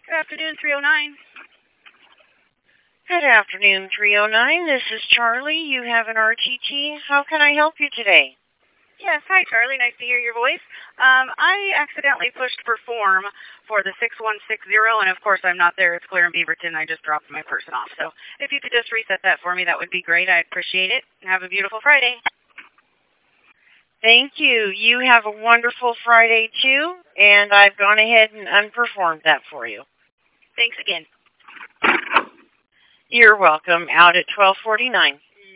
Good afternoon, 309. Good afternoon, 309. This is Charlie. You have an RTT. How can I help you today? Yes, hi, Charlie. Nice to hear your voice. I accidentally pushed perform for the 6160, and of course I'm not there. It's clear in Beaverton. I just dropped my person off. So if you could just reset that for me, that would be great. I appreciate it. Have a beautiful Friday. Thank you. You have a wonderful Friday, too, and I've gone ahead and unperformed that for you. Thanks again. You're welcome. Out at 12:49.